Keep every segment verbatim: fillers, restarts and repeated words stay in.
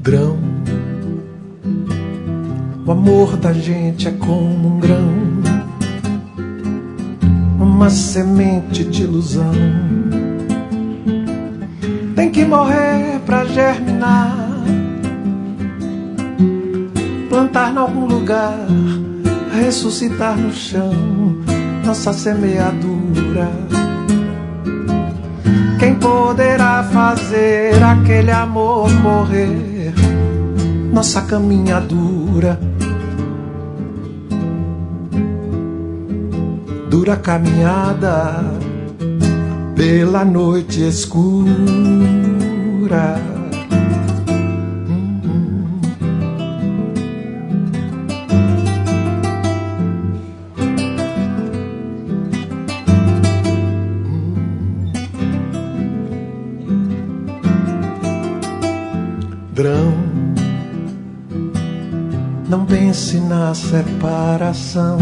Grão, o amor da gente é como um grão, uma semente de ilusão. Tem que morrer pra germinar, plantar em algum lugar, ressuscitar no chão nossa semeadura. Quem poderá fazer aquele amor morrer? Nossa caminhadura, dura caminhada pela noite escura. Grão, não pense na separação,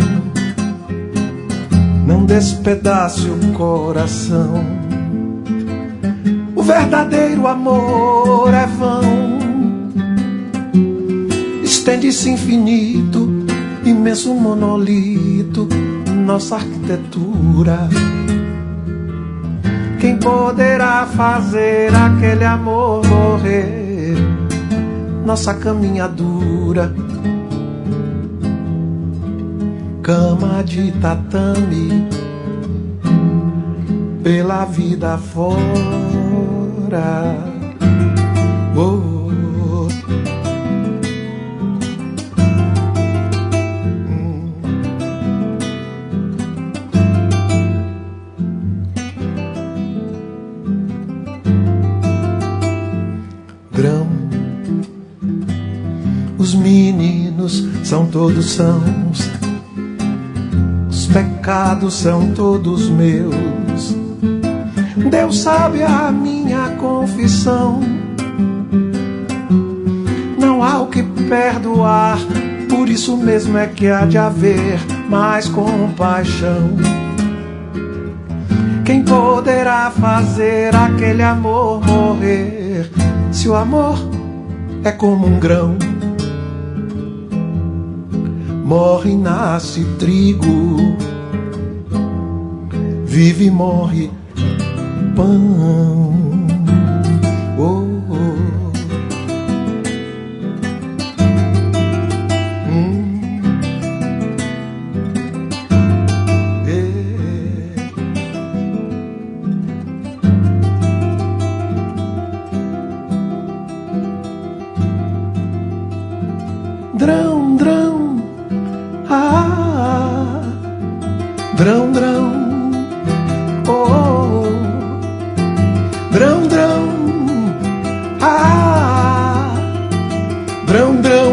não despedace o coração. O verdadeiro amor é vão, estende-se infinito, imenso monolito, nossa arquitetura. Quem poderá fazer aquele amor morrer? Nossa caminhadura, cama de tatame pela vida fora. Oh. Hum. Grão, os meninos são todos sãos, os pecados são todos meus. Deus sabe a minha confissão, não há o que perdoar, por isso mesmo é que há de haver mais compaixão. Quem poderá fazer aquele amor morrer? Se o amor é como um grão, morre e nasce trigo, vive e morre pão. Oh, oh. Hum. É. Drão, drão, ah, drão, drão, oh, drão, drão, ah, drão, drão.